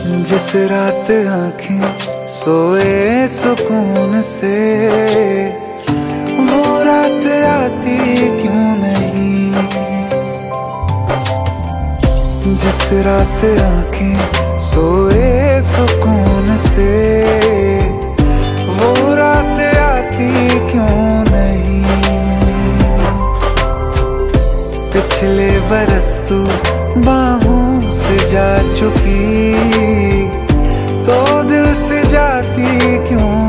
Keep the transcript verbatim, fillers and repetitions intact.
जिस रात आंखें सोए सुकून से, वो रात आती क्यों नहीं। जिस रात आंखें सोए सुकून से, वो रात आती क्यों नहीं। पिछले बरस तू बाहों से जा चुकी, तो दिल से जाती क्यों